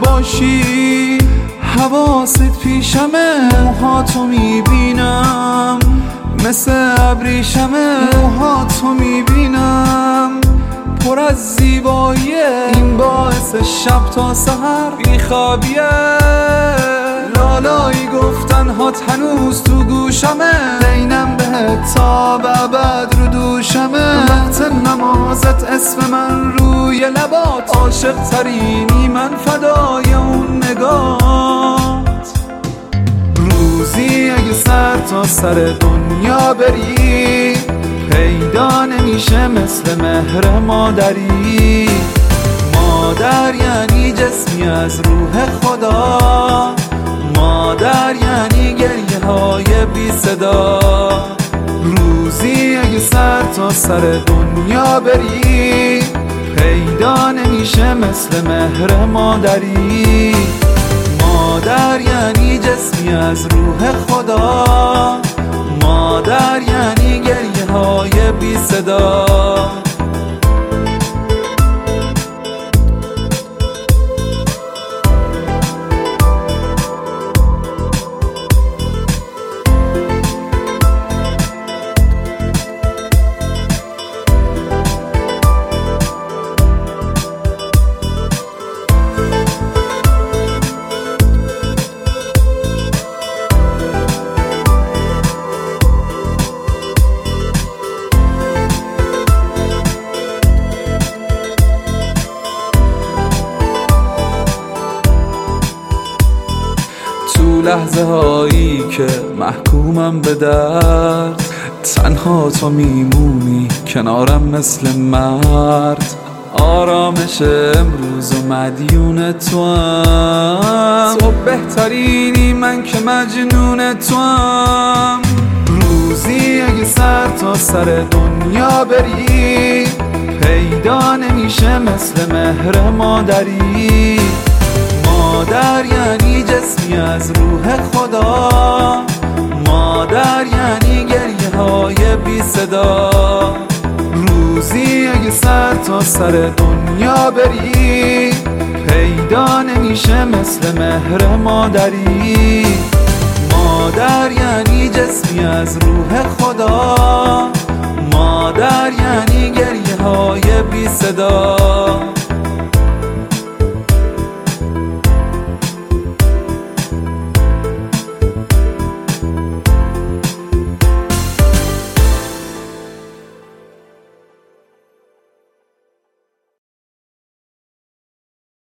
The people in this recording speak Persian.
باشی، حواست پیشمه، موهاتو میبینم مثل ابریشمه، موهاتو میبینم پر از زیباییه، این باعث شب تا سحر بیخوابیه. لالایی گفتن هات هنوز تو گوشمه، زینم بهت تا به ابد رو دوشمه. وقت نمازت اسم من روی لبات، عاشق ترینی من فدای اون نگات. روزی اگه سر تا سر دنیا بری، پیدا نمیشه مثل مهر مادری. مادر یعنی جسمی از روح خدا، مادر یعنی گریه های بی صدا. روزی اگه سر تا سر دنیا بری، پیدا نمیشه مثل مهر مادری. مادر یعنی جسمی از روح خدا، مادر یعنی گریه های بی صدا. لحظه هایی که محکومم به درد، تنها تو میمونی کنارم مثل مرد. آرامش امروز و مدیون توام، تو بهترینی من که مجنون توام. روزی اگه سر تا سر دنیا بری، پیدا نمیشه مثل مهر مادری. مادر یعنی جسمی از روح خدا، مادر یعنی گریه های بی صدا. روزی اگه سر تا سر دنیا بری، پیدا نمیشه مثل مهر مادری. مادر یعنی جسمی از روح خدا، مادر یعنی گریه های بی صدا.